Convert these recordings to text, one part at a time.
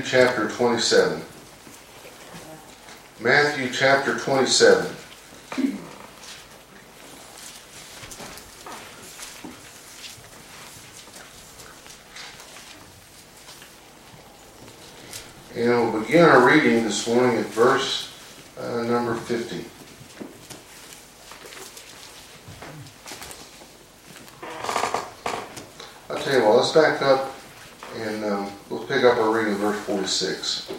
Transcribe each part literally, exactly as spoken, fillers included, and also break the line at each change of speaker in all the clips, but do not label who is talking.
Matthew chapter twenty-seven. Matthew chapter twenty-seven. And we'll begin our reading this morning at verse uh, number fifty. I'll tell you what, let's back up and um, we'll pick up our reading at verse forty-six.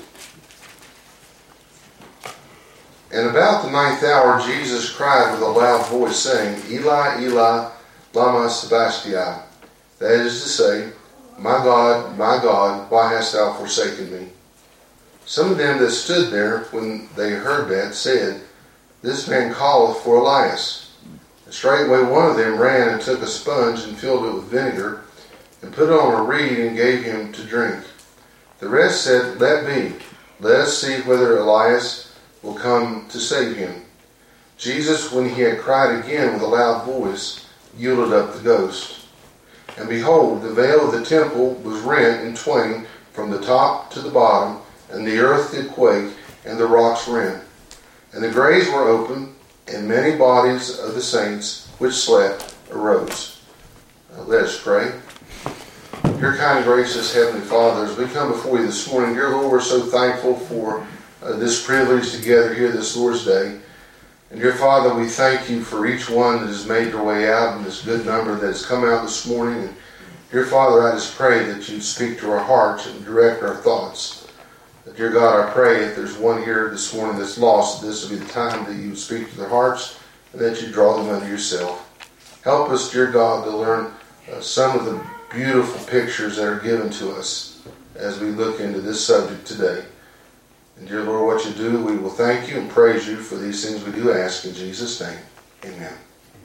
And about the ninth hour, Jesus cried with a loud voice, saying, Eli, Eli, lama sabachthani. That is to say, My God, my God, why hast thou forsaken me? Some of them that stood there, when they heard that, said, This man calleth for Elias. And straightway one of them ran and took a sponge and filled it with vinegar, and put it on a reed and gave him to drink. The rest said, Let be, let us see whether Elias will come to save him. Jesus, when he had cried again with a loud voice, yielded up the ghost. And behold, the veil of the temple was rent in twain from the top to the bottom, and the earth did quake, and the rocks rent. And the graves were open, and many bodies of the saints which slept arose. Uh, let us pray. Dear kind and gracious Heavenly Father, as we come before you this morning, dear Lord, we're so thankful for uh, this privilege to gather here this Lord's Day. And dear Father, we thank you for each one that has made their way out and this good number that has come out this morning. And dear Father, I just pray that you speak to our hearts and direct our thoughts. Dear God, I pray if there's one here this morning that's lost, that this will be the time that you speak to their hearts and that you draw them unto yourself. Help us, dear God, to learn uh, some of the beautiful pictures that are given to us as we look into this subject today. And dear Lord, what you do, we will thank you and praise you for these things we do ask in Jesus' name. Amen.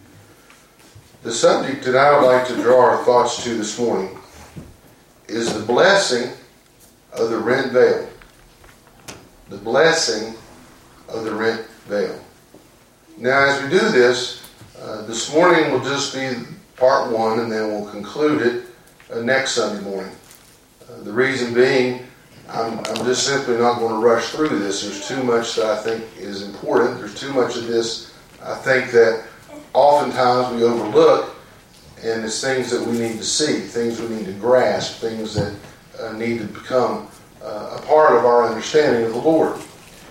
The subject that I would like to draw our thoughts to this morning is the blessing of the rent veil. The blessing of the rent veil. Now, as we do this, uh, this morning will just be part one, and then we'll conclude it uh, next Sunday morning. Uh, the reason being, I'm, I'm just simply not going to rush through this. There's too much that I think is important. There's too much of this, I think, that oftentimes we overlook, and it's things that we need to see, things we need to grasp, things that uh, need to become uh, a part of our understanding of the Lord.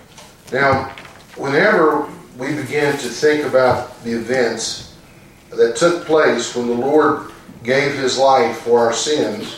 Now, whenever we begin to think about the events that took place when the Lord gave his life for our sins,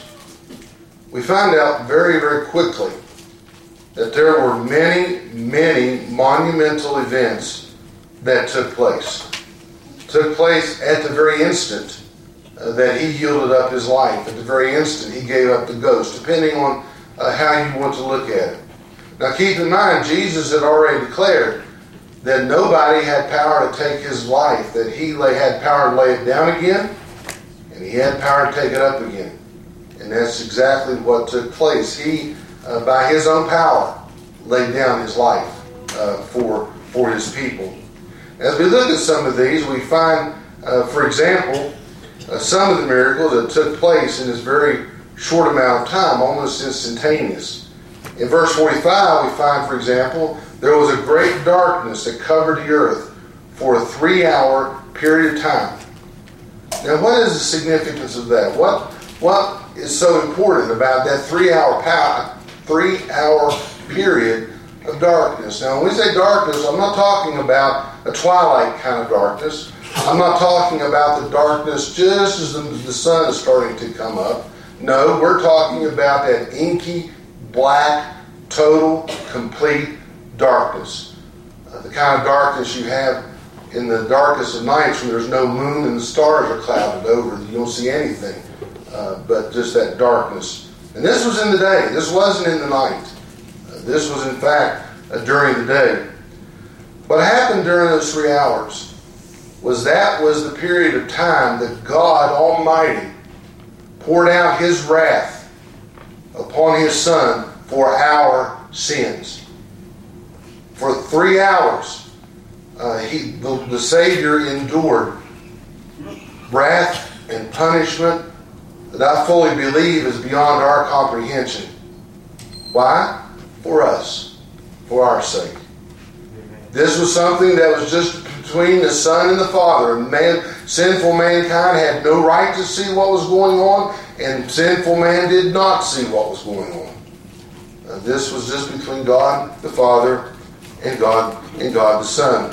we find out very, very quickly that there were many, many monumental events that took place. Took place at the very instant uh, that he yielded up his life, at the very instant he gave up the ghost, depending on uh, how you want to look at it. Now keep in mind, Jesus had already declared that nobody had power to take his life, that he lay, had power to lay it down again, and he had power to take it up again. And that's exactly what took place. He, uh, by his own power, laid down his life uh, for, for his people. As we look at some of these, we find, uh, for example, uh, some of the miracles that took place in this very short amount of time, almost instantaneous. In verse forty-five, we find, for example, there was a great darkness that covered the earth for a three-hour period of time. Now, what is the significance of that? What what is so important about that three-hour power, three-hour period of darkness? Now, when we say darkness, I'm not talking about a twilight kind of darkness. I'm not talking about the darkness just as the, the sun is starting to come up. No, we're talking about that inky, black, total, complete darkness. Uh, the kind of darkness you have in the darkest of nights when there's no moon and the stars are clouded over. You don't see anything uh, but just that darkness. And this was in the day. This wasn't in the night. Uh, this was, in fact, uh, during the day. What happened during those three hours was that was the period of time that God Almighty poured out his wrath upon his Son for our sins. For three hours, uh, he, the, the Savior endured wrath and punishment that I fully believe is beyond our comprehension. Why? For us. For our sake. This was something that was just between the Son and the Father. Man, sinful mankind had no right to see what was going on, and sinful man did not see what was going on. Uh, this was just between God the Father and God and God the Son.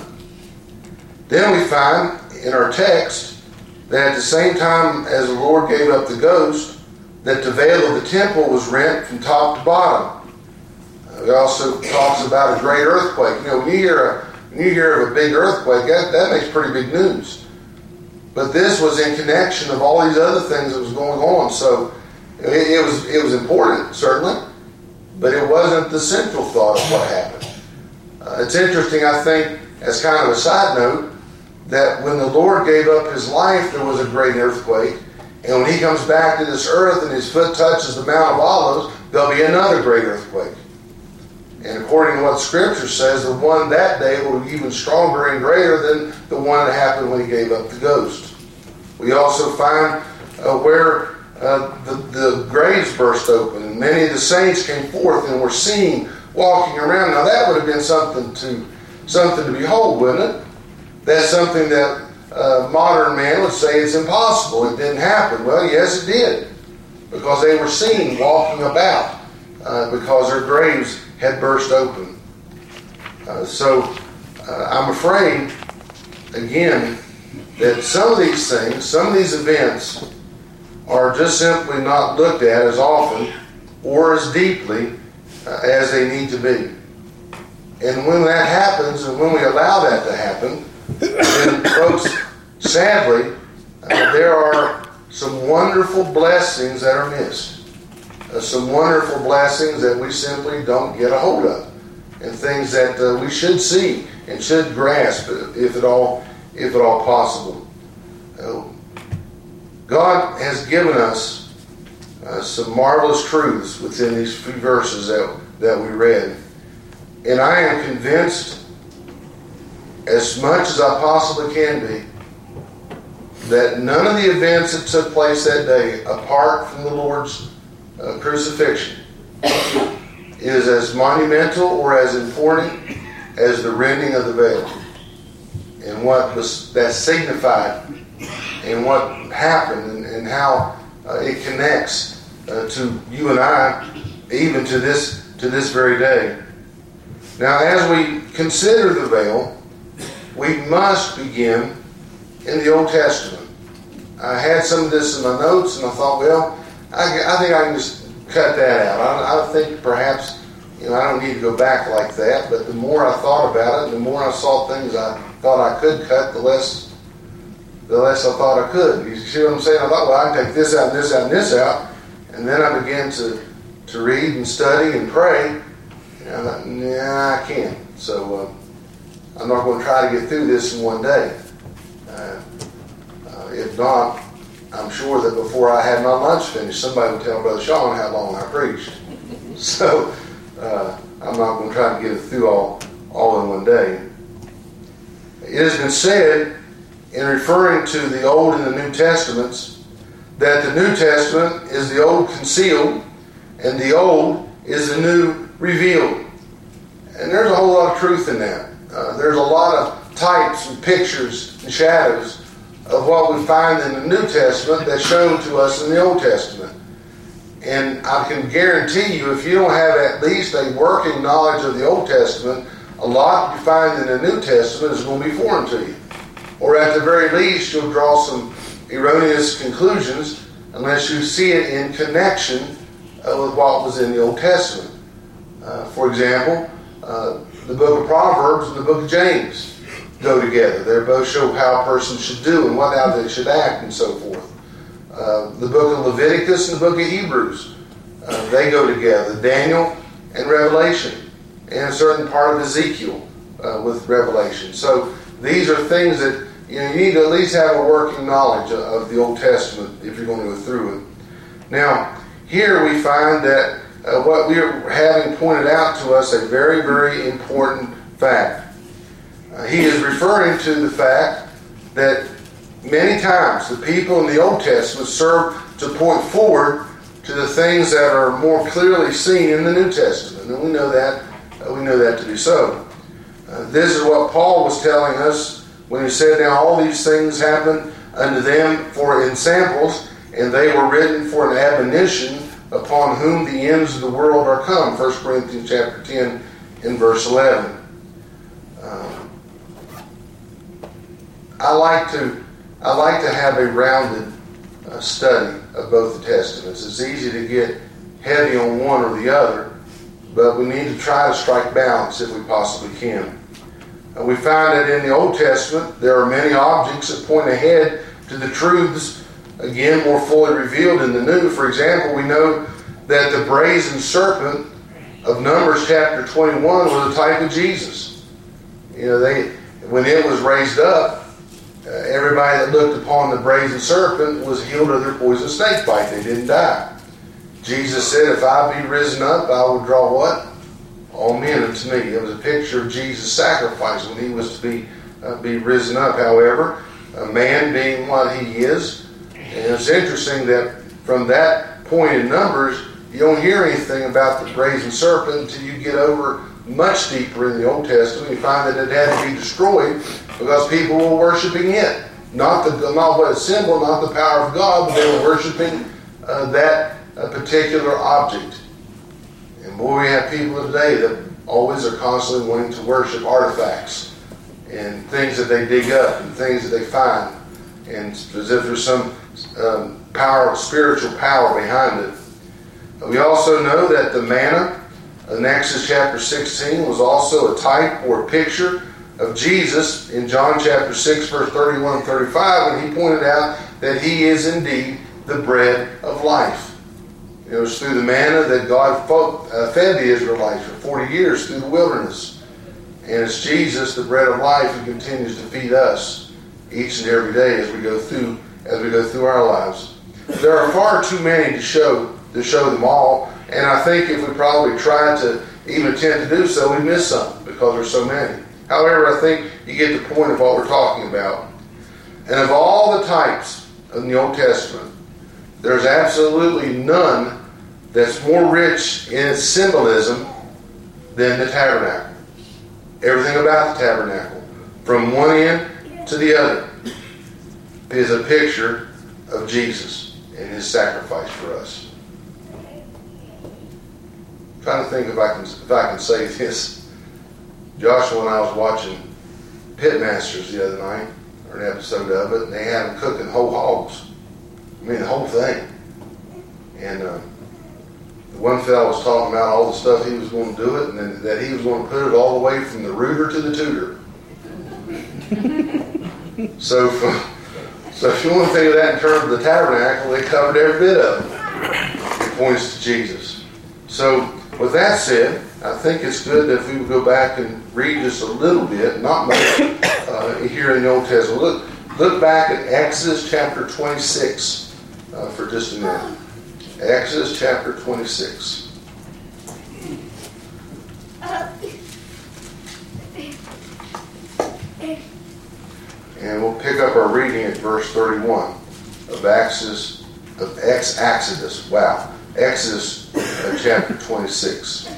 Then we find in our text that at the same time as the Lord gave up the ghost, that the veil of the temple was rent from top to bottom. Uh, it also talks about a great earthquake. You know, when you hear a, when you hear of a big earthquake, that, that makes pretty big news. But this was in connection of all these other things that was going on. So it, it was it was important, certainly, but it wasn't the central thought of what happened. Uh, it's interesting, I think, as kind of a side note, that when the Lord gave up his life, there was a great earthquake. And when he comes back to this earth and his foot touches the Mount of Olives, there'll be another great earthquake. And according to what Scripture says, the one that day will be even stronger and greater than the one that happened when he gave up the ghost. We also find uh, where uh, the, the graves burst open and many of the saints came forth and were seen walking around. Now that would have been something to something to behold, wouldn't it? That's something that uh, modern man would say is impossible. It didn't happen. Well, yes, it did. Because they were seen walking about uh, because their graves had burst open. Uh, so uh, I'm afraid, again, that some of these things, some of these events are just simply not looked at as often or as deeply uh, as they need to be. And when that happens, and when we allow that to happen, then folks, sadly, uh, there are some wonderful blessings that are missed. Uh, some wonderful blessings that we simply don't get a hold of. And things that uh, we should see and should grasp, if at all, if at all possible. Uh, God has given us uh, some marvelous truths within these few verses that, that we read. And I am convinced, as much as I possibly can be, that none of the events that took place that day, apart from the Lord's uh, crucifixion, is as monumental or as important as the rending of the veil. And what was, that signified, and what happened, and, and how uh, it connects uh, to you and I, even to this to this very day. Now, as we consider the veil, we must begin in the Old Testament. I had some of this in my notes, and I thought, well, I, I think I can just cut that out. I, I think perhaps, you know, I don't need to go back like that, but the more I thought about it, the more I saw things I thought I could cut, the less the less I thought I could. You see what I'm saying? I thought, well, I can take this out and this out and this out, and then I began to, to read and study and pray, and I thought, nah, I can't. So uh, I'm not going to try to get through this in one day. Uh, uh, if not, I'm sure that before I had my lunch finished, somebody would tell Brother Sean how long I preached. So uh, I'm not going to try to get it through all, all in one day. It has been said, in referring to the Old and the New Testaments, that the New Testament is the Old concealed, and the Old is the New revealed. And there's a whole lot of truth in that. Uh, there's a lot of types and pictures and shadows of what we find in the New Testament that's shown to us in the Old Testament. And I can guarantee you, if you don't have at least a working knowledge of the Old Testament, a lot you find in the New Testament is going to be foreign to you. Or at the very least, you'll draw some erroneous conclusions unless you see it in connection uh, with what was in the Old Testament. Uh, for example, uh, the book of Proverbs and the book of James go together. They both show how a person should do and what how they should act and so forth. Uh, the book of Leviticus and the book of Hebrews, uh, they go together. Daniel and Revelation, and a certain part of Ezekiel uh, with Revelation. So these are things that, you know, you need to at least have a working knowledge of the Old Testament if you're going to go through it. Now, here we find that uh, what we are having pointed out to us a very, very important fact. Uh, he is referring to the fact that many times the people in the Old Testament served to point forward to the things that are more clearly seen in the New Testament. And we know that, uh, we know that to be so. Uh, this is what Paul was telling us when he said, now all these things happen unto them for ensamples, and they were written for an admonition upon whom the ends of the world are come. First Corinthians chapter ten and verse eleven. Um, I like to I like to have a rounded uh, study of both the Testaments. It's easy to get heavy on one or the other, but we need to try to strike balance if we possibly can. And we find that in the Old Testament there are many objects that point ahead to the truths, again, more fully revealed in the New. For example, we know that the brazen serpent of Numbers chapter twenty-one was a type of Jesus. You know, they when it was raised up, uh, everybody that looked upon the brazen serpent was healed of their poison snake bite. They didn't die. Jesus said, if I be risen up, I will draw what? All men unto me. It was a picture of Jesus' sacrifice when he was to be, uh, be risen up. However, a man being what he is, and it's interesting that from that point in Numbers, you don't hear anything about the brazen serpent until you get over much deeper in the Old Testament. You find that it had to be destroyed because people were worshiping it. Not the not what a symbol, not the power of God, but they were worshiping uh, that uh, particular object. And boy, we have people today that always are constantly wanting to worship artifacts and things that they dig up and things that they find, and as if there's some um, power, spiritual power behind it. We also know that the manna in Exodus chapter sixteen was also a type or a picture of Jesus in John chapter six, verse thirty-one and thirty-five, when he pointed out that he is indeed the bread of life. It was through the manna that God fed the Israelites for forty years through the wilderness. And it's Jesus, the bread of life, who continues to feed us each and every day as we go through as we go through our lives. There are far too many to show to show them all, and I think if we probably tried to even attempt to do so, we'd miss some because there's so many. However, I think you get the point of what we're talking about. And of all the types in the Old Testament, there's absolutely none that's more rich in its symbolism than the tabernacle. Everything about the tabernacle, from one end to the other, is a picture of Jesus and his sacrifice for us. I'm trying to think if I can if I can say this. Joshua and I was watching Pitmasters the other night, or an episode of it, and they had them cooking whole hogs. I mean, the whole thing. And uh, the one fellow was talking about all the stuff he was going to do it, and then that he was going to put it all the way from the rooter to the tutor. so, from, so if you want to think of that in terms of the tabernacle, they covered every bit of it. It points to Jesus. So, with that said, I think it's good that if we would go back and read just a little bit, not much, uh, here in the Old Testament. Look, look back at Exodus chapter twenty-six uh, for just a minute. Exodus chapter twenty-six. And we'll pick up our reading at verse thirty-one of Exodus, of Ex-Exodus. Wow. Exodus uh, chapter twenty-six.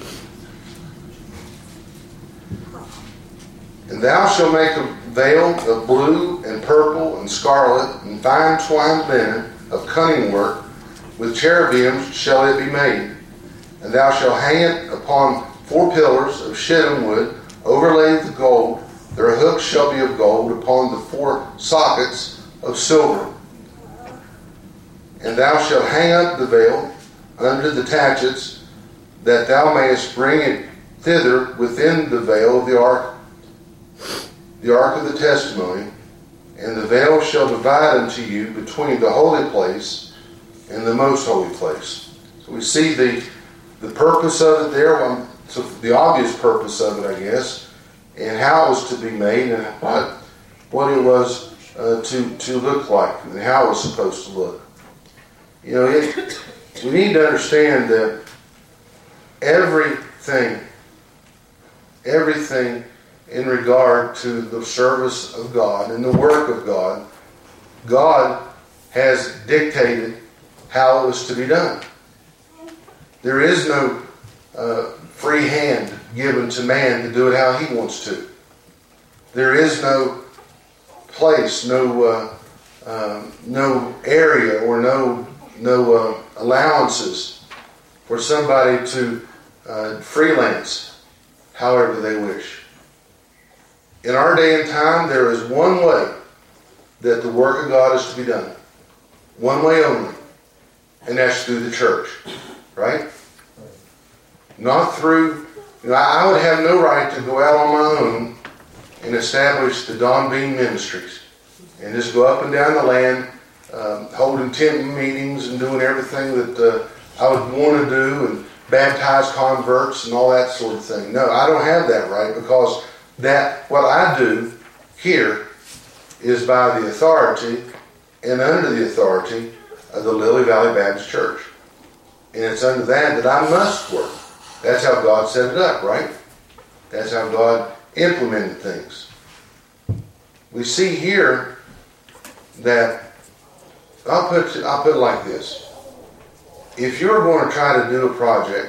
And thou shalt make a veil of blue and purple and scarlet and fine twined linen of cunning work. With cherubims shall it be made. And thou shalt hang it upon four pillars of shittim wood, overlaid with gold. Their hooks shall be of gold upon the four sockets of silver. And thou shalt hang up the veil under the taches, that thou mayest bring it thither within the veil of the ark, the ark of the testimony. And the veil shall divide unto you between the holy place and the most holy place. So we see the the purpose of it there, well, so the obvious purpose of it, I guess, and how it was to be made, and what what it was uh, to to look like, and how it was supposed to look. You know, it, we need to understand that everything, everything in regard to the service of God and the work of God, God has dictated how it was to be done. There is no uh, free hand given to man to do it how he wants to. There is no place, no uh, um, no area or no no uh, allowances for somebody to uh, freelance however they wish. In our day and time, there is one way that the work of God is to be done. One way only. And that's through the church. Right? Not through... You know, I would have no right to go out on my own and establish the Don Bean Ministries. And just go up and down the land, um, holding tent meetings and doing everything that uh, I would want to do and baptize converts and all that sort of thing. No, I don't have that right, because that what I do here is by the authority and under the authority of the Lily Valley Baptist Church. And it's under that that I must work. That's how God set it up, right? That's how God implemented things. We see here that, I'll put it, I'll put it like this. If you're going to try to do a project,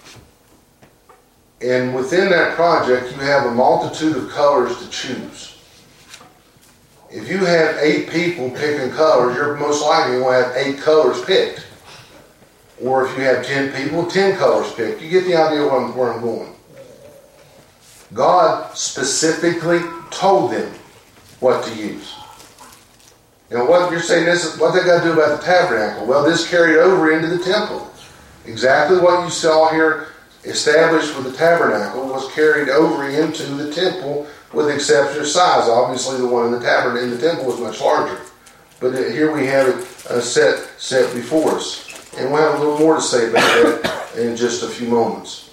and within that project you have a multitude of colors to choose. If you have eight people picking colors, you're most likely going to have eight colors picked. Or if you have ten people, ten colors picked. You get the idea where I'm, where I'm going. God specifically told them what to use. You know, what you're saying, this is what they got to do about the tabernacle. Well, this carried over into the temple. Exactly what you saw here established with the tabernacle was carried over into the temple, with the exception of size. Obviously, the one in the tabernacle in the temple was much larger. But here we have it uh, set, set before us. And we'll have a little more to say about that in just a few moments.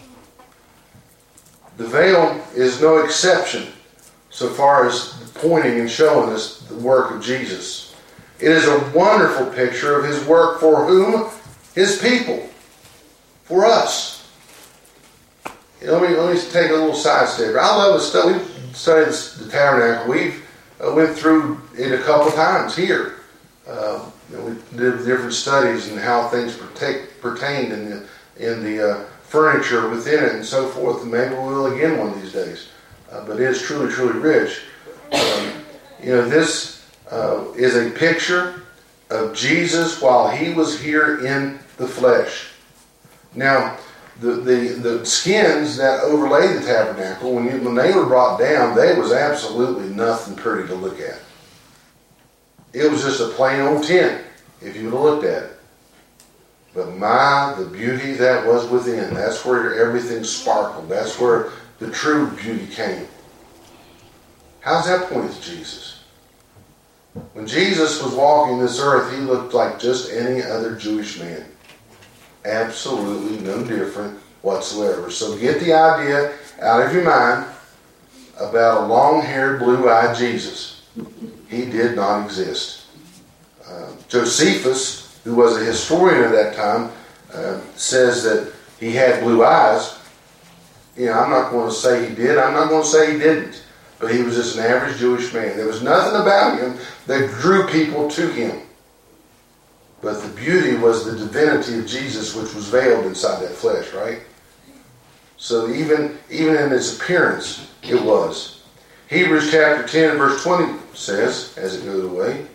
The veil is no exception so far as pointing and showing us the work of Jesus. It is a wonderful picture of his work for whom? His people. For us. You know, let me, let me take a little side step. I love to study. We've studied the tabernacle. We've uh, went through it a couple times here. Uh, you know, we did different studies and how things partake, pertained in the, in the uh, furniture within it and so forth. And maybe we will again one of these days. Uh, but it is truly, truly rich. Um, you know, this uh, is a picture of Jesus while he was here in the flesh. Now, the, the, the skins that overlaid the tabernacle, when, you, when they were brought down, they was absolutely nothing pretty to look at. It was just a plain old tent, if you would have looked at it. But my, the beauty that was within, that's where everything sparkled. That's where the true beauty came. How's that point to Jesus? When Jesus was walking this earth, he looked like just any other Jewish man. Absolutely no different whatsoever. So get the idea out of your mind about a long-haired, blue-eyed Jesus. He did not exist. Uh, Josephus, who was a historian at that time, uh, says that he had blue eyes. You know, I'm not going to say he did. I'm not going to say he didn't. But he was just an average Jewish man. There was nothing about him that drew people to him. But the beauty was the divinity of Jesus, which was veiled inside that flesh, right? So even, even in its appearance, it was. Hebrews chapter ten, verse twenty says, as it goes away,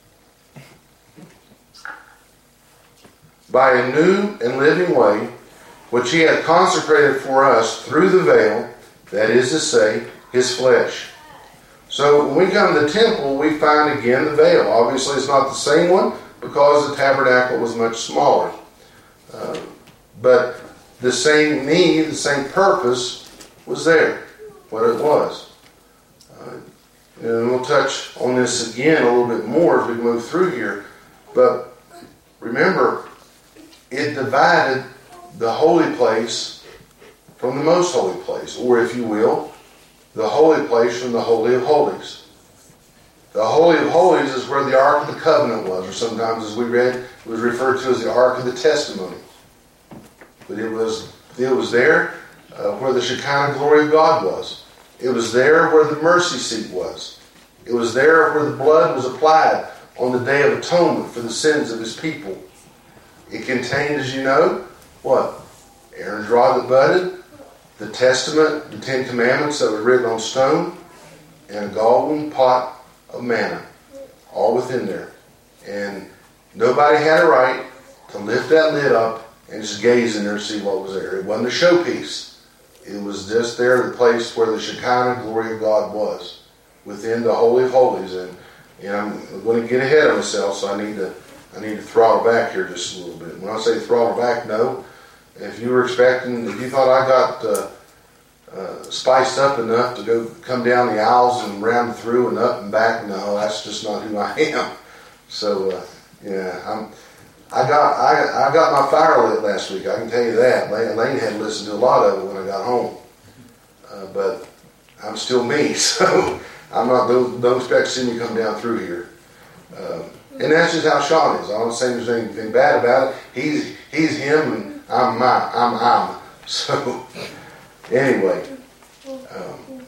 by a new and living way, which he hath consecrated for us through the veil, that is to say, his flesh. So when we come to the temple, we find again the veil. Obviously, it's not the same one because the tabernacle was much smaller. Uh, but the same need, the same purpose was there, what it was. Uh, and we'll touch on this again a little bit more as we move through here. But remember, it divided the holy place from the most holy place, or if you will, the holy place from the Holy of Holies. The Holy of Holies is where the Ark of the Covenant was, or sometimes, as we read, it was referred to as the Ark of the Testimony. But it was it was there uh, where the Shekinah glory of God was. It was there where the mercy seat was. It was there where the blood was applied on the Day of Atonement for the sins of his people. It contained, as you know, what? Aaron's rod that budded, the Testament, the Ten Commandments that were written on stone, and a golden pot of manna, all within there. And nobody had a right to lift that lid up and just gaze in there and see what was there. It wasn't a showpiece. It was just there, the place where the Shekinah glory of God was, within the Holy of Holies. And, and I'm going to get ahead of myself, so I need to I need to throttle back here just a little bit. When I say throttle back, no. If you were expecting, if you thought I got uh, uh, spiced up enough to go come down the aisles and round through and up and back, no, that's just not who I am. So, uh, yeah, I'm. I got I, I got my fire lit last week. I can tell you that. Lane, Lane had listened to a lot of it when I got home, uh, but I'm still me, so I'm not. Don't, don't expect to see me come down through here. Uh, and that's just how Sean is. I don't say there's anything bad about it. He's he's him, and I'm my I'm I'm. So anyway, um,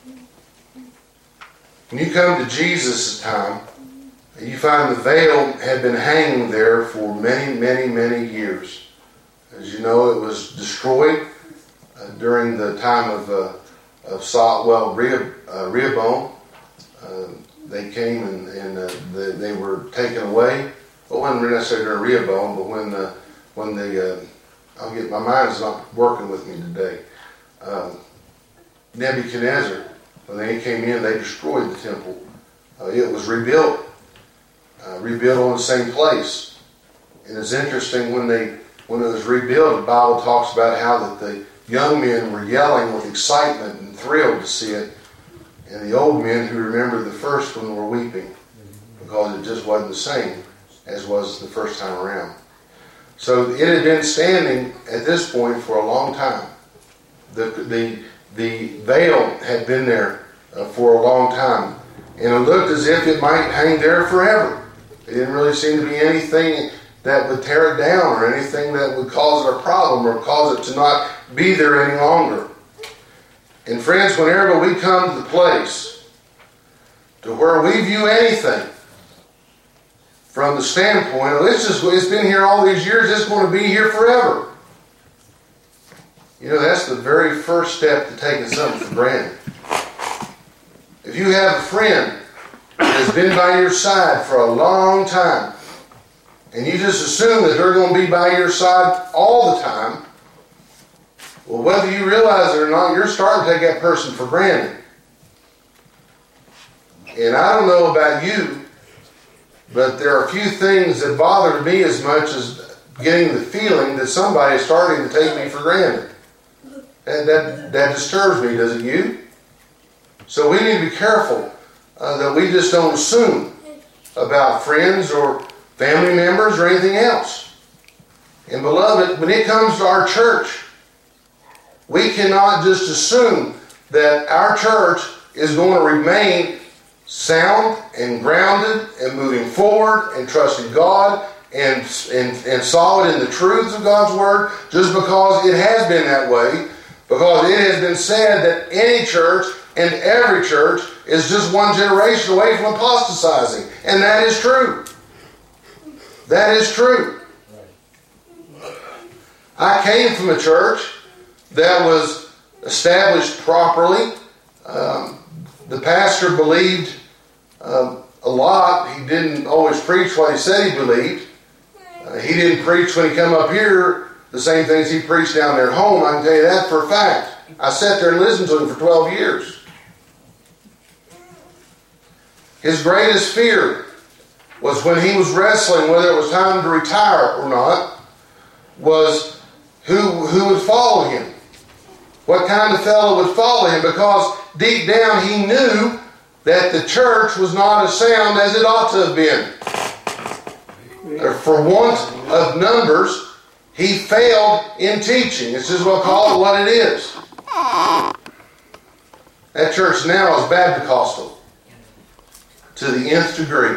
when you come to Jesus' time, you find the veil had been hanging there for many, many, many years. As you know, it was destroyed uh, during the time of uh, of Saul, well, Rehob, uh, Rehoboam. Uh, they came and, and uh, the, they were taken away. Well, it wasn't necessarily during Rehoboam, but when the when the uh, I'll get my mind's not working with me today. Um, Nebuchadnezzar, when they came in, they destroyed the temple. Uh, it was rebuilt. Uh, rebuilt on the same place. And it's interesting when they when it was rebuilt, the Bible talks about how that the young men were yelling with excitement and thrilled to see it, and the old men who remembered the first one were weeping because it just wasn't the same as was the first time around. So it had been standing at this point for a long time. The the the veil had been there uh, for a long time, and it looked as if it might hang there forever. It didn't really seem to be anything that would tear it down or anything that would cause it a problem or cause it to not be there any longer. And friends, whenever we come to the place to where we view anything from the standpoint of it's just it's been here all these years, it's going to be here forever. You know, that's the very first step to taking something for granted. If you have a friend has been by your side for a long time, and you just assume that they're going to be by your side all the time, well, whether you realize it or not, you're starting to take that person for granted. And I don't know about you, but there are a few things that bother me as much as getting the feeling that somebody is starting to take me for granted. And that, that disturbs me, doesn't you? So we need to be careful Uh, that we just don't assume about friends or family members or anything else. And beloved, when it comes to our church, we cannot just assume that our church is going to remain sound and grounded and moving forward and trusting God and, and, and solid in the truths of God's Word just because it has been that way. Because it has been said that any church and every church is just one generation away from apostatizing. And that is true. That is true. I came from a church that was established properly. Um, the pastor believed um, a lot. He didn't always preach what he said he believed. Uh, he didn't preach when he come up here the same things he preached down there at home. I can tell you that for a fact. I sat there and listened to him for twelve years. His greatest fear was when he was wrestling whether it was time to retire or not, was who, who would follow him. What kind of fellow would follow him, because deep down he knew that the church was not as sound as it ought to have been. For want of numbers, he failed in teaching. It's just what I'll call it what it is. That church now is Baptist to the nth degree.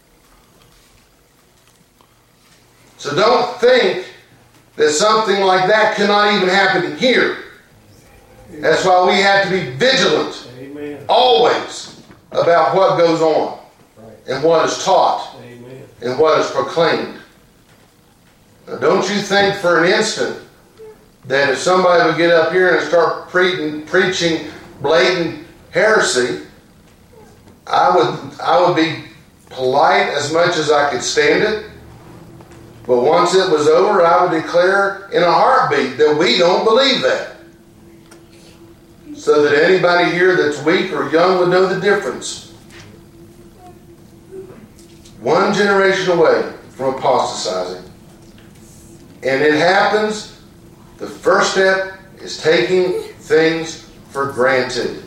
So don't think that something like that cannot even happen here. That's why we have to be vigilant. Amen. Always about what goes on. Right. And what is taught. Amen. And what is proclaimed. Now, don't you think for an instant that if somebody would get up here and start pre- preaching blatant heresy, I would I would be polite as much as I could stand it. But once it was over, I would declare in a heartbeat that we don't believe that. So that anybody here that's weak or young would know the difference. One generation away from apostatizing. And it happens, the first step is taking things for granted.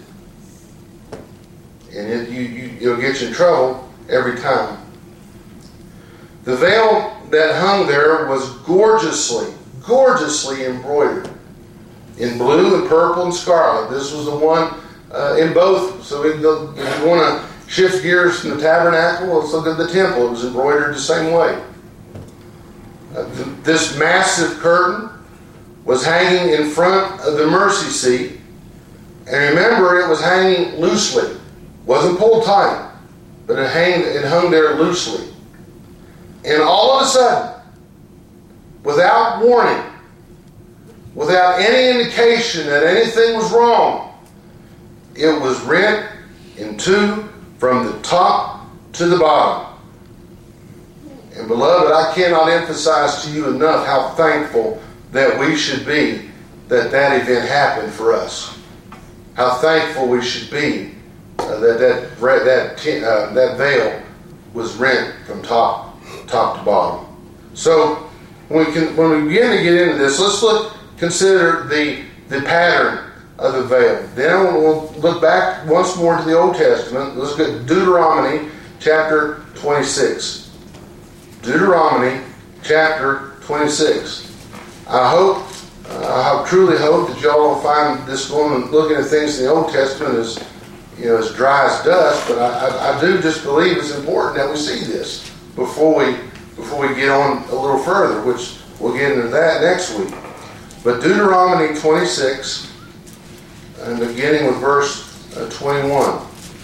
And it, you, you, it'll get you in trouble every time. The veil that hung there was gorgeously, gorgeously embroidered in blue and purple and scarlet. This was the one uh, in both. So if you want to shift gears from the tabernacle, let's look at the temple. It was embroidered the same way. Uh, th- this massive curtain was hanging in front of the mercy seat. And remember, it was hanging loosely. It wasn't pulled tight, but it, hang, it hung there loosely. And all of a sudden, without warning, without any indication that anything was wrong, it was rent in two from the top to the bottom. And beloved, I cannot emphasize to you enough how thankful that we should be that that event happened for us. How thankful we should be uh, that that that uh, that veil was rent from top top to bottom. So when we can when we begin to get into this, let's look consider the the pattern of the veil. Then we'll look back once more to the Old Testament. Let's look at Deuteronomy chapter twenty-six. Deuteronomy chapter twenty-six. I hope, uh, I truly hope that y'all don't find this going and looking at things in the Old Testament as, you know, as dry as dust. But I, I, I do just believe it's important that we see this before we before we get on a little further, which we'll get into that next week. But Deuteronomy twenty-six, and beginning with verse uh, twenty-one.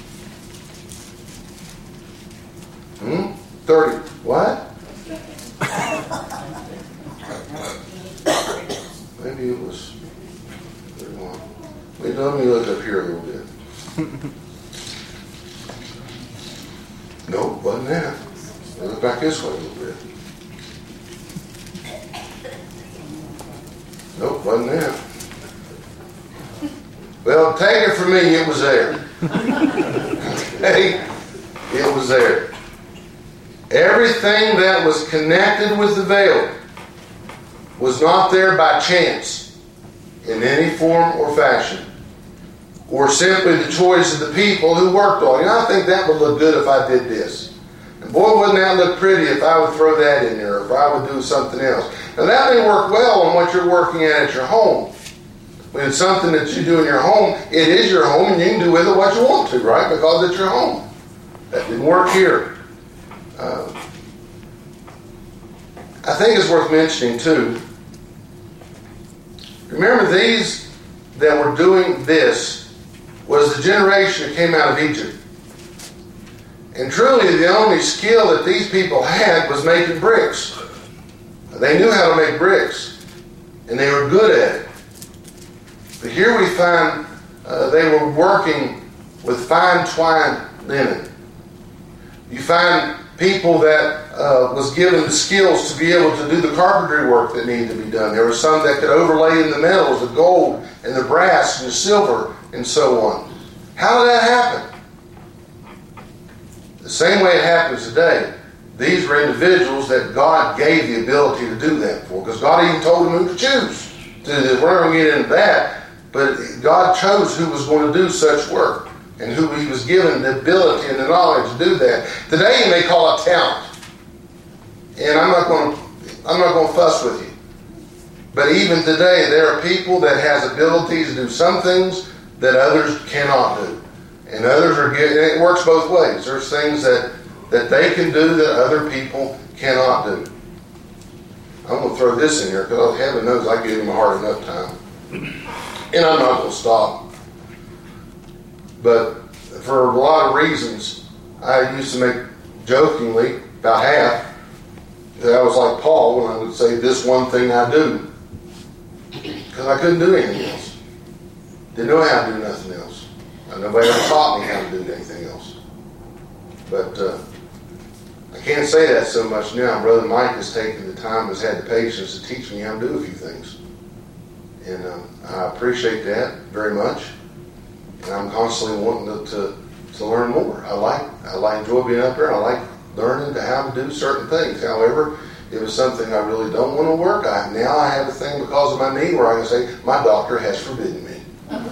Hmm? thirty. What? Maybe it was thirty-one. Wait, let me look up here a little bit. Nope, wasn't that. Look back this way a little bit. Nope, wasn't that. Well, take it from me, it was there. Okay? It was there. Everything that was connected with the veil was not there by chance in any form or fashion, or simply the choice of the people who worked on it. You know, I think that would look good if I did this. And boy, wouldn't that look pretty if I would throw that in there, or if I would do something else. Now that may work well on what you're working at at your home. When it's something that you do in your home, it is your home and you can do with it what you want to, right? Because it's your home. That didn't work here. Uh, I think it's worth mentioning too. Remember, these that were doing this was the generation that came out of Egypt. And truly the only skill that these people had was making bricks. They knew how to make bricks, and they were good at it. But here we find uh, they were working with fine twined linen. You find people that uh, was given the skills to be able to do the carpentry work that needed to be done. There were some that could overlay in the metals, the gold and the brass and the silver and so on. How did that happen? The same way it happens today. These were individuals that God gave the ability to do that for, because God even told them who to choose to do this. We're not going to get into that, but God chose who was going to do such work, and who He was given the ability and the knowledge to do that. Today you may call it talent, and I'm not going to I'm not going to fuss with you. But even today, there are people that has abilities to do some things that others cannot do, and others are getting. It works both ways. There's things that that they can do that other people cannot do. I'm going to throw this in here because heaven knows I give him a hard enough time, and I'm not going to stop. But for a lot of reasons, I used to make jokingly about half, that was like Paul when I would say, this one thing I do. Because I couldn't do anything else. Didn't know how to do nothing else. And nobody ever taught me how to do anything else. But uh, I can't say that so much now. Brother Mike has taken the time, has had the patience to teach me how to do a few things. And um, I appreciate that very much. And I'm constantly wanting to, to, to learn more. I like I like enjoy being up there. I like learning how to do certain things. However, if it's something I really don't want to work, I now I have a thing because of my knee where I can say, my doctor has forbidden me.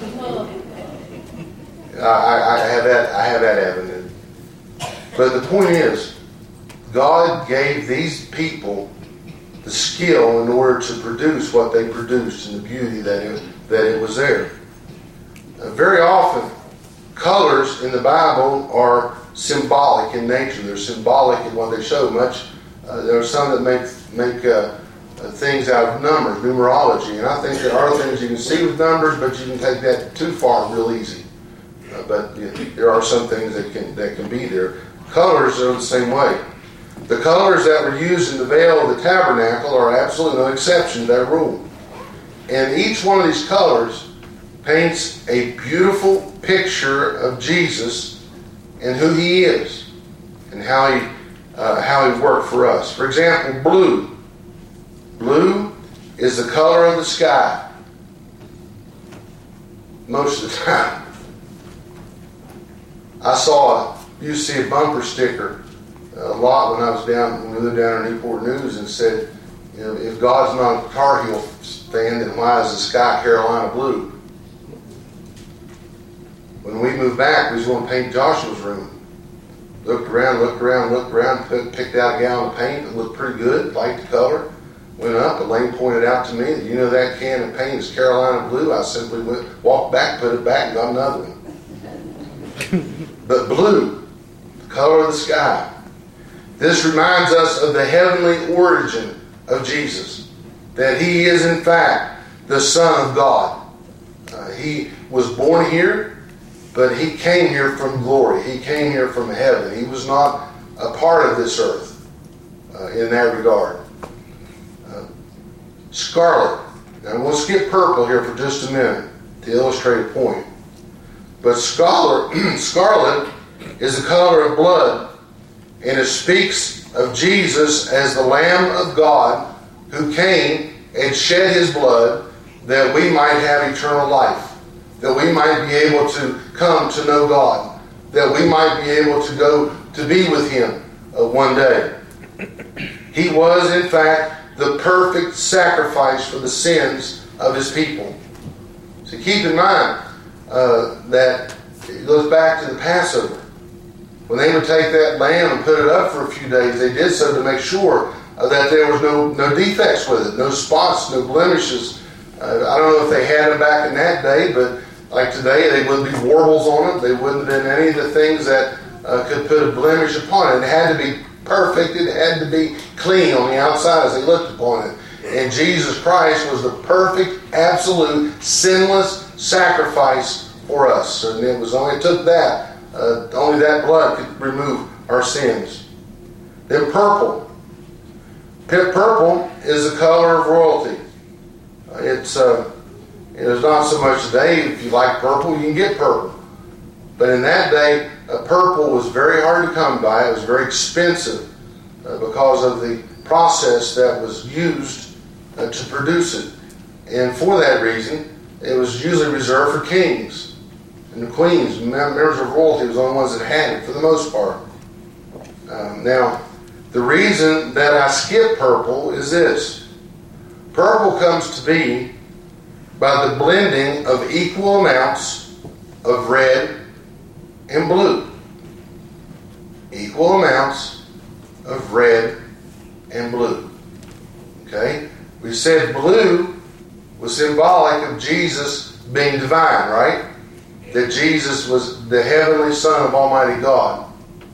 I, I, I have that I have that avenue. But the point is, God gave these people the skill in order to produce what they produced and the beauty that it, that it was there. Uh, very often, colors in the Bible are symbolic in nature. They're symbolic in what they show. Much uh, there are some that make make uh, uh, things out of numbers, numerology, and I think there are things you can see with numbers, but you can take that too far real easy. Uh, but you know, there are some things that can that can be there. Colors are the same way. The colors that were used in the veil of the tabernacle are absolutely no exception to that rule. And each one of these colors paints a beautiful picture of Jesus and who he is and how he uh, how he worked for us. For example, blue. Blue is the color of the sky most of the time. I saw a, you see a bumper sticker a lot when I was down when we lived down in Newport News, and said, you know, if God's not a Tar Heel fan, then why is the sky Carolina blue? When we moved back, we was going to paint Joshua's room. Looked around, looked around, looked around, picked out a gallon of paint that looked pretty good, liked the color. Went up, Elaine pointed out to me that, you know, that can of paint is Carolina blue. I simply went, walked back, put it back, and got another one. But blue, the color of the sky. This reminds us of the heavenly origin of Jesus, that he is in fact the Son of God. Uh, he was born here, but he came here from glory. He came here from heaven. He was not a part of this earth uh, in that regard. Uh, scarlet. Now we'll skip purple here for just a minute to illustrate a point. But scarlet, scarlet is the color of blood, and it speaks of Jesus as the Lamb of God who came and shed his blood that we might have eternal life, that we might be able to come to know God, that we might be able to go to be with him uh, one day. He was, in fact, the perfect sacrifice for the sins of his people. So keep in mind uh, that it goes back to the Passover. When they would take that lamb and put it up for a few days, they did so to make sure uh, that there was no, no defects with it, no spots, no blemishes. Uh, I don't know if they had them back in that day, but like today, they wouldn't be warbles on it. They wouldn't have been any of the things that uh, could put a blemish upon it. It had to be perfect. It had to be clean on the outside as they looked upon it. And Jesus Christ was the perfect, absolute, sinless sacrifice for us. And it was only it took that. Uh, only that blood could remove our sins. Then purple. Purple is the color of royalty. Uh, it's uh, it is not so much today. If you like purple, you can get purple. But in that day, uh, purple was very hard to come by. It was very expensive uh, because of the process that was used uh, to produce it. And for that reason, it was usually reserved for kings. And the queens, members of royalty, was the only ones that had it for the most part. Um, now, the reason that I skip purple is this. Purple comes to be by the blending of equal amounts of red and blue. Equal amounts of red and blue. Okay? We said blue was symbolic of Jesus being divine, right? That Jesus was the heavenly Son of Almighty God.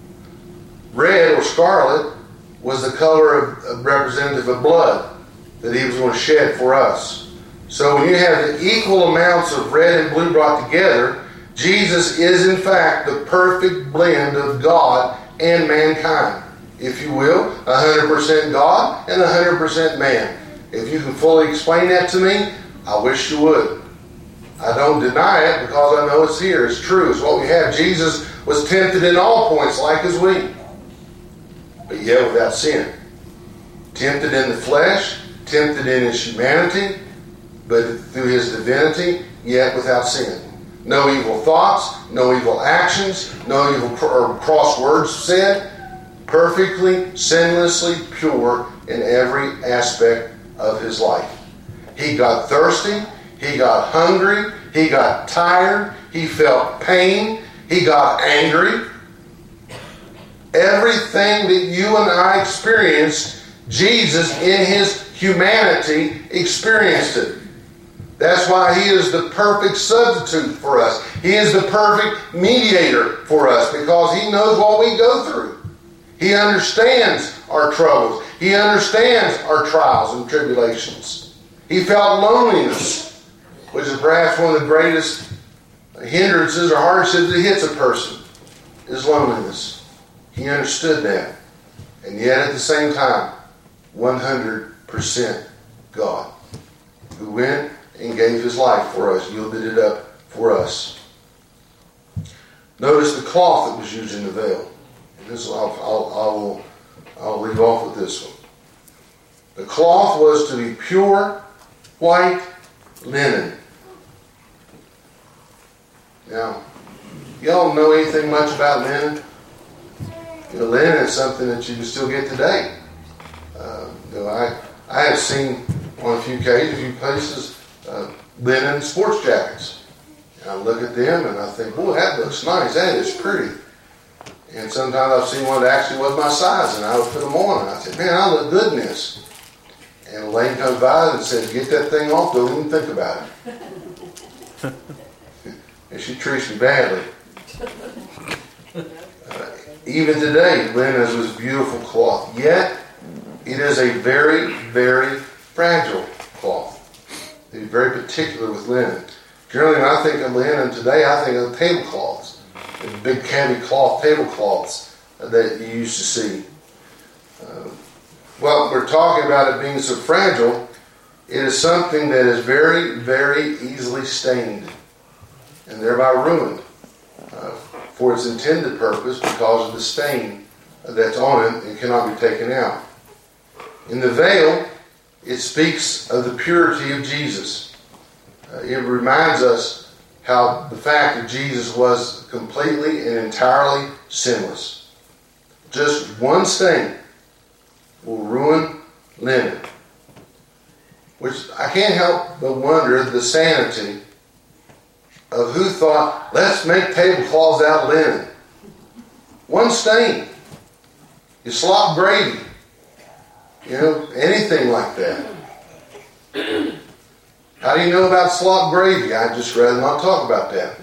Red or scarlet was the color of, of representative of blood that he was going to shed for us. So when you have the equal amounts of red and blue brought together, Jesus is in fact the perfect blend of God and mankind. if you will, one hundred percent God and one hundred percent man. If you can fully explain that to me, I wish you would. I don't deny it because I know it's here. It's true. It's what we have. Jesus was tempted in all points like as we, but yet without sin. Tempted in the flesh, tempted in his humanity, but through his divinity, yet without sin. No evil thoughts, no evil actions, no evil cr- or cross words said. Perfectly, sinlessly pure in every aspect of his life. He got thirsty. He got hungry. He got tired. He felt pain. He got angry. Everything that you and I experienced, Jesus in his humanity experienced it. That's why he is the perfect substitute for us. He is the perfect mediator for us because he knows what we go through. He understands our troubles. He understands our trials and tribulations. He felt loneliness, which is perhaps one of the greatest hindrances or hardships that hits a person, is loneliness. He understood that. And yet at the same time, one hundred percent God, who went and gave his life for us, yielded it up for us. Notice the cloth that was used in the veil. And this I'll, I'll, I'll, I'll leave off with this one. The cloth was to be pure, white linen. Now, y'all know anything much about linen? You know, linen is something that you can still get today. Uh, you know, I I have seen on a few occasions, a few places, uh, linen sports jackets. And I look at them and I think, boy, that looks nice. That is pretty. And sometimes I've seen one that actually was my size, and I would put them on, and I said, man, I look good in this. And Elaine comes by and says, get that thing off, don't even think about it. And she treats me badly. Uh, even today, linen is this beautiful cloth. Yet, it is a very, very fragile cloth. Be very particular with linen. Generally, when I think of linen today, I think of tablecloths. The big heavy cloth tablecloths that you used to see. Uh, well, we're talking about it being so fragile. It is something that is very, very easily stained and thereby ruined uh, for its intended purpose because of the stain that's on it and cannot be taken out. In the veil, it speaks of the purity of Jesus. Uh, it reminds us how the fact that Jesus was completely and entirely sinless. Just one stain will ruin linen. Which I can't help but wonder the sanity of who thought, let's make tablecloths out of linen. One stain. You slop gravy. You know, anything like that. How do you know about slop gravy? I'd just rather not talk about that.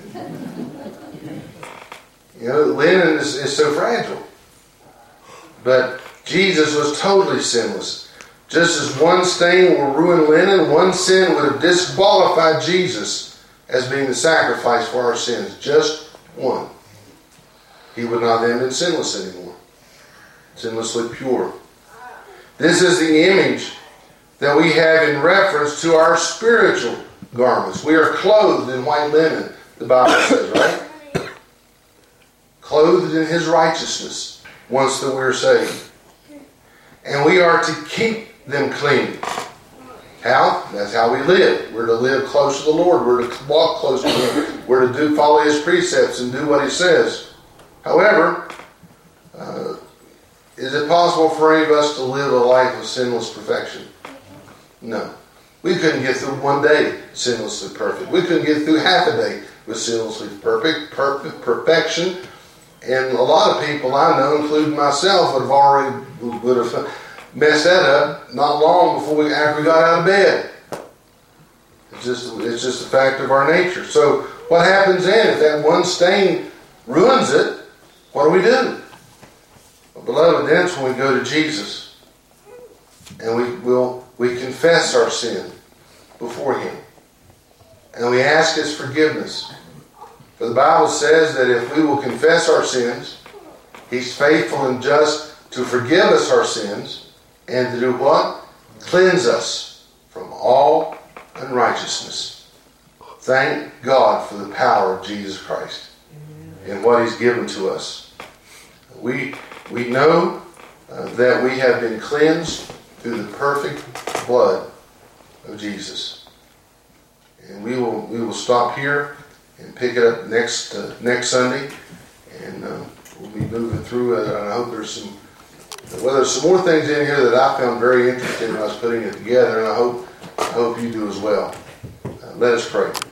You know, linen is, is so fragile. But Jesus was totally sinless. Just as one stain will ruin linen, one sin would have disqualified Jesus as being the sacrifice for our sins. Just one. He would not then have been sinless anymore. Sinlessly pure. This is the image that we have in reference to our spiritual garments. We are clothed in white linen, the Bible says, right? Clothed in his righteousness once that we're saved. And we are to keep them clean. How? That's how we live. We're to live close to the Lord. We're to walk close to him. We're to do follow his precepts and do what he says. However, uh, is it possible for any of us to live a life of sinless perfection? No. We couldn't get through one day sinlessly perfect. We couldn't get through half a day with sinlessly perfect, perfect perfection. And a lot of people I know, including myself, would have already would have messed that up not long before we after we got out of bed. It's just it's just a fact of our nature. So what happens then if that one stain ruins it? What do we do? Well, beloved, that's when we go to Jesus and we will we confess our sin before him and we ask his forgiveness. For the Bible says that if we will confess our sins, he's faithful and just to forgive us our sins, and to do what? Cleanse us from all unrighteousness. Thank God for the power of Jesus Christ and what He's given to us. We, we know uh, that we have been cleansed through the perfect blood of Jesus. And we will we will stop here and pick it up next uh, next Sunday, and uh, we'll be moving through it. And I hope there's some well, there's some more things in here that I found very interesting when I was putting it together, and I hope I hope you do as well. Uh, let us pray.